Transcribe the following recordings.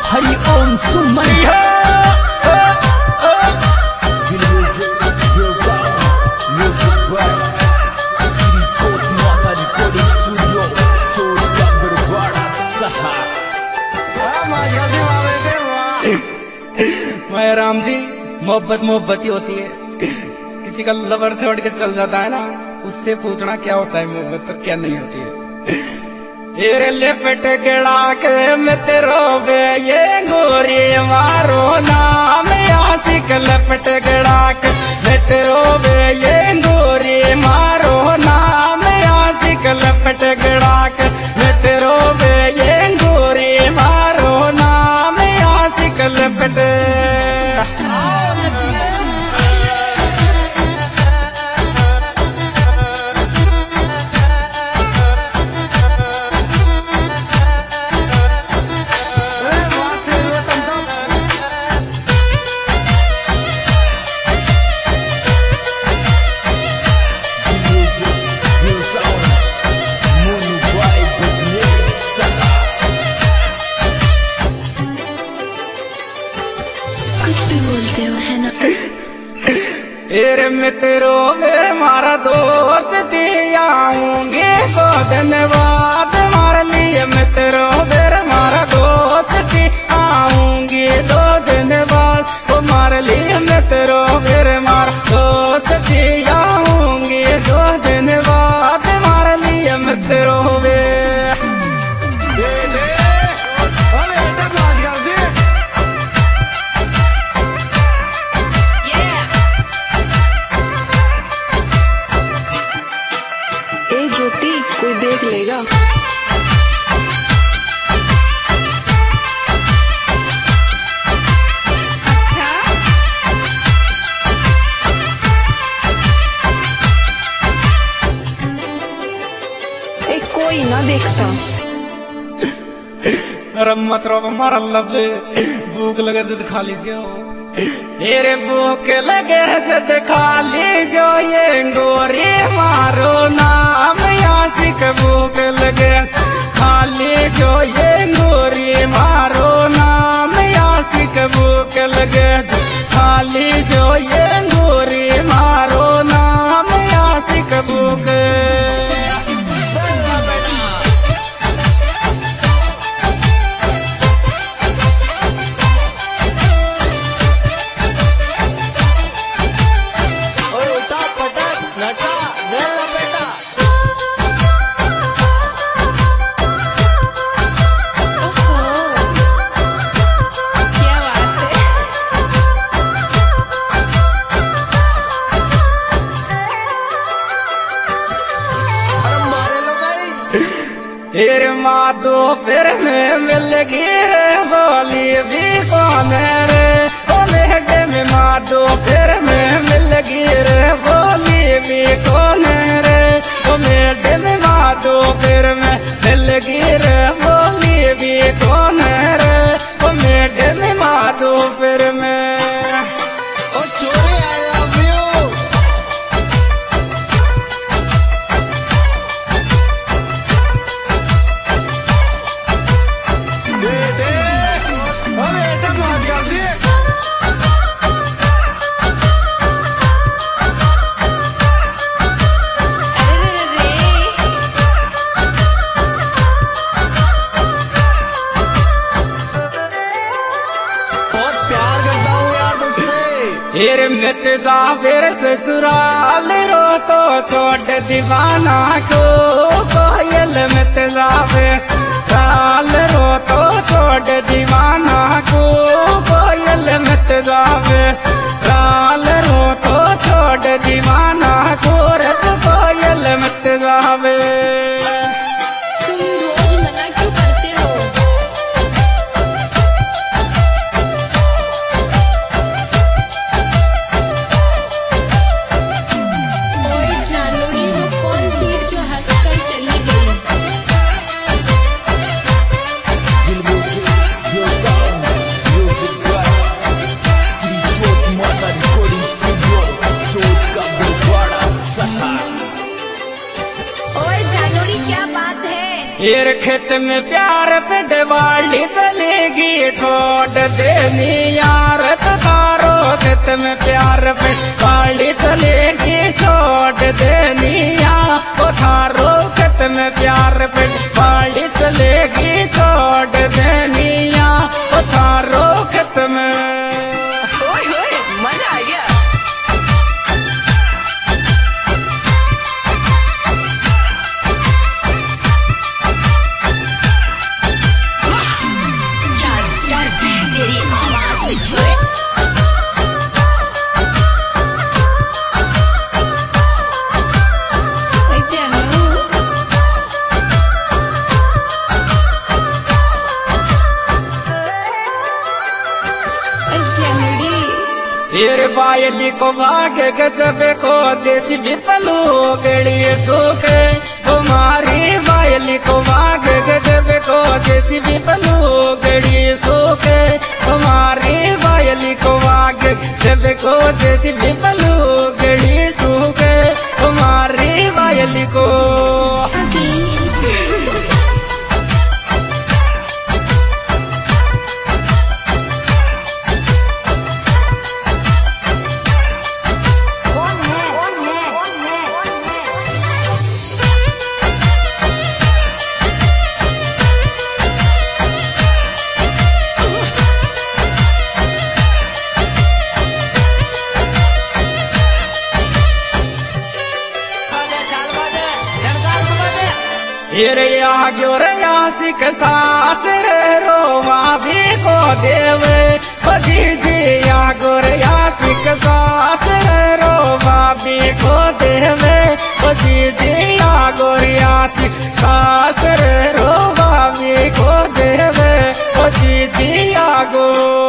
हरि ओम सुमन मैं राम जी, मोहब्बत मोहब्बत ही होती है। किसी का लवर छोड़ के चल जाता है ना, उससे पूछना क्या होता है मोहब्बत तो क्या नहीं होती है। ये लिपट गड़ा के मित्र रोवे ये गोरी मारो नाम आशिक लिपट गड़ा के मित्र रोवे ये गोरी मारो नाम आशिक लिपट गड़ा के मित्र रोवे ये गोरी मारो नाम आशिक लिपट। एर मित्रो मेरे मारा दोस्ती आऊंगे तो धन्यवाद मार लिए मित्रो मेरे मारा दोस्ती आऊंगी दो धन्यवाद वो मार लिए मित्रो मेरे मारा दोस्ती आऊंगी दो धन्यवाद मार लिए मित्रो कोई देख लेगा। अच्छा एक कोई ना देखता। मत रो हमारा लब भूख लगे जद खा लीजिए। मेरे भूख लगे जद खा लीजो ये गोरी मारो नाम आशिक भूख लगे खा लीजो ये गोरी मारो नाम आशिक भूख लगे खा लीजो ये गोरी मारो नाम आशिक भूख। फिर माधो फिर में मिल गिरे बोली भी कौन रे ओ मेरे में माधो फिर में मिल गिरे बोली भी कौन रे ओ मेरे में माधो फिर में मिल गिरे बोली भी कौन रे ओ मेरे में माधो फिर में फिर मित जा फिर ससुराल रो तो छोड़ दीवाना को कोयल मित जा ससुराल रो तो छोड़ दीवाना को कोयल मित जा ससुराल रो तो छोड़ दीवाना को रत कोयल मित जावे। फिर खेत में प्यार पे दिवाली चली चलेगी छोड़ देनी यार तारो खेत में प्यार पे गाड़ी चलेगी छोड़ देनी यार थारो खेत में प्यार पे गाड़ी चलेगी छोड़ देनी यार थारो खेत में। मजा आ गया। तेरी आवाज में छुए ये बायली को भागे गजब को जैसी भी पलू गड़ी सूखे तुम्हारी बायली को भागे गजब को जैसी भी पलू गड़ी सूखे तुम्हारी बायली को भागे गजब को जैसी भी पलू गड़ी सूखे तुम्हारी बायली को। गिरया सिख सास रोवा भी को देवे जी जिया गोरया सिख सास रोवा भी को देवे जी जिया गोरिया सिख सास रोवा भी को देवे जी जिया गो।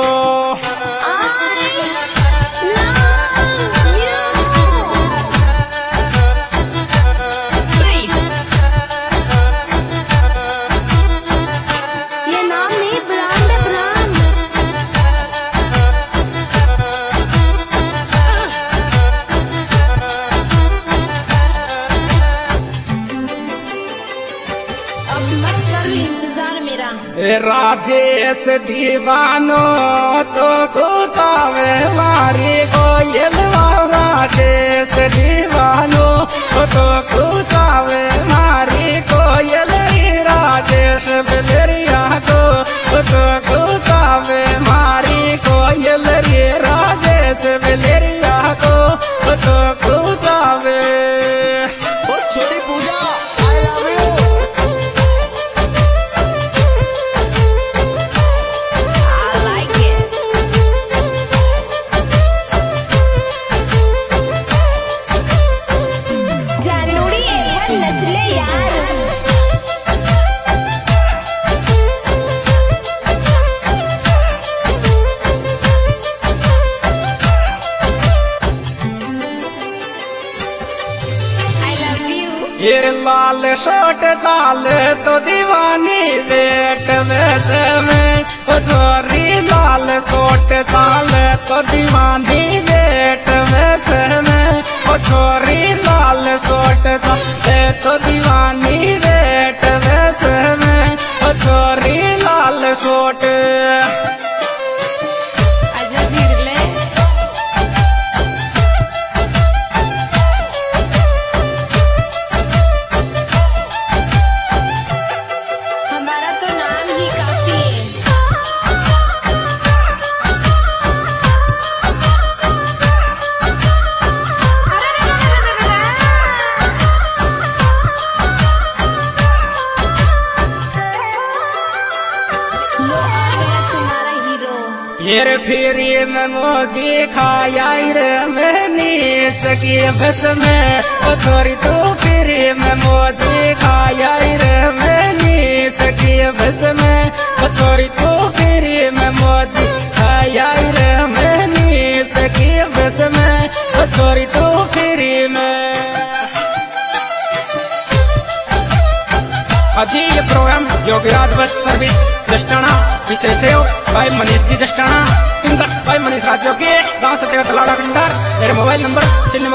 राजेश दीवानो तो गुजावे मारी कोयल राजेश दीवानो तो गुजावे मारी कोयल राजेश बिलरिया को तो गुजावे मारी कोयल रे राजेश बिलरिया को तो गुजावे। छोटी पूजा ये लाल शर्ट चाल तो दीवानी वेट वैसे में छोरी लाल शर्ट चाल तो दीवानी वेट वैसे में छोरी लाल शर्ट चाल तो दीवानी वेट वैसे में छोरी लाल शर्ट। ये फिरी में मोजी खाया रे मैंने सकी बस में छोरी तो फिरी में मोजी खाया रे मैंने सकी बस में छोरी तो फिरी में मोजी खाया रे मैंने सकी बस में छोरी तो फिरी में। अजी ये प्रोग्राम योगीराज बस सर्विस जस्टाना विषय से भाई मनीष जी जस्टाना सिंगर भाई मनीष राजयोगी गाँव सत्या तलाड़ा खंडार। मेरे मोबाइल नंबर